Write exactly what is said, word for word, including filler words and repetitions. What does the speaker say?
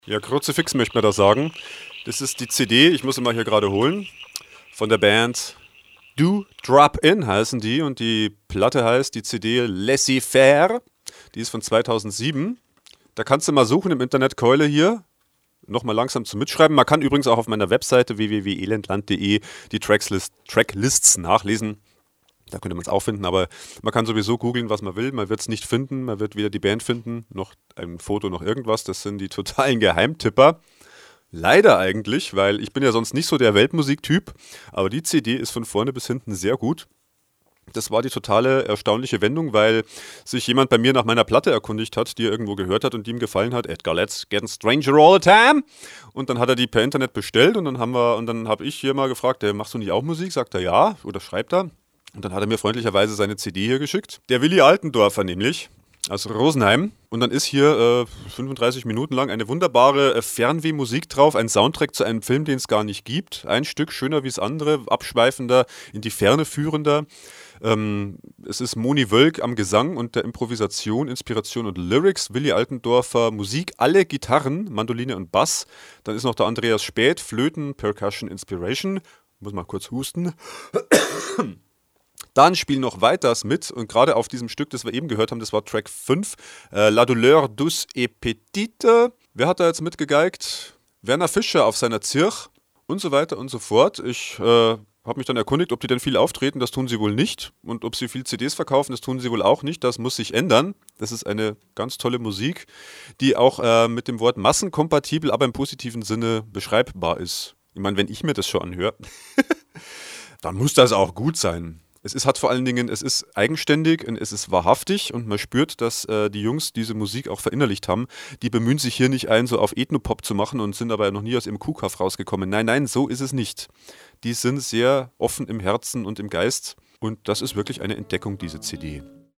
Ja, Kruzifix möchte man da sagen. Das ist die C D, ich muss sie mal hier gerade holen, von der Band Do Drop In heißen die und die Platte heißt, die C D Laissez-faire, die ist von zweitausendsieben. Da kannst du mal suchen im Internet, Keule hier, nochmal langsam zum Mitschreiben. Man kann übrigens auch auf meiner Webseite w w w punkt elendland punkt de die Tracklist, Tracklists nachlesen. Da könnte man es auch finden, aber man kann sowieso googeln, was man will. Man wird es nicht finden, man wird weder die Band finden, noch ein Foto, noch irgendwas. Das sind die totalen Geheimtipper. Leider eigentlich, weil ich bin ja sonst nicht so der Weltmusiktyp, aber die C D ist von vorne bis hinten sehr gut. Das war die totale erstaunliche Wendung, weil sich jemand bei mir nach meiner Platte erkundigt hat, die er irgendwo gehört hat und die ihm gefallen hat. Edgar, let's get stranger all the time. Und dann hat er die per Internet bestellt und dann haben wir, und dann habe ich hier mal gefragt, hey, machst du nicht auch Musik? Sagt er ja, oder schreibt er. Und dann hat er mir freundlicherweise seine C D hier geschickt. Der Willi Altendorfer nämlich, aus Rosenheim. Und dann ist hier äh, fünfunddreißig Minuten lang eine wunderbare äh, Fernwehmusik drauf, ein Soundtrack zu einem Film, den es gar nicht gibt. Ein Stück schöner wie das andere, abschweifender, in die Ferne führender. Ähm, es ist Moni Wölk am Gesang und der Improvisation, Inspiration und Lyrics. Willi Altendorfer Musik, alle Gitarren, Mandoline und Bass. Dann ist noch der Andreas Späth, Flöten, Percussion, Inspiration. Muss mal kurz husten. Dann spielen noch weiters mit und gerade auf diesem Stück, das wir eben gehört haben, das war Track fünf, äh, La Douleur douce et petite. Wer hat da jetzt mitgegeigt? Werner Fischer auf seiner Zirch und so weiter und so fort. Ich äh, habe mich dann erkundigt, ob die denn viel auftreten, das tun sie wohl nicht. Und ob sie viel C Ds verkaufen, das tun sie wohl auch nicht. Das muss sich ändern. Das ist eine ganz tolle Musik, die auch äh, mit dem Wort massenkompatibel, aber im positiven Sinne beschreibbar ist. Ich meine, wenn ich mir das schon anhöre, dann muss das auch gut sein. Es ist, hat vor allen Dingen, es ist eigenständig und es ist wahrhaftig und man spürt, dass äh, die Jungs diese Musik auch verinnerlicht haben. Die bemühen sich hier nicht ein, so auf Ethnopop zu machen und sind aber noch nie aus ihrem Kuhkaff rausgekommen. Nein, nein, so ist es nicht. Die sind sehr offen im Herzen und im Geist und das ist wirklich eine Entdeckung, diese C D.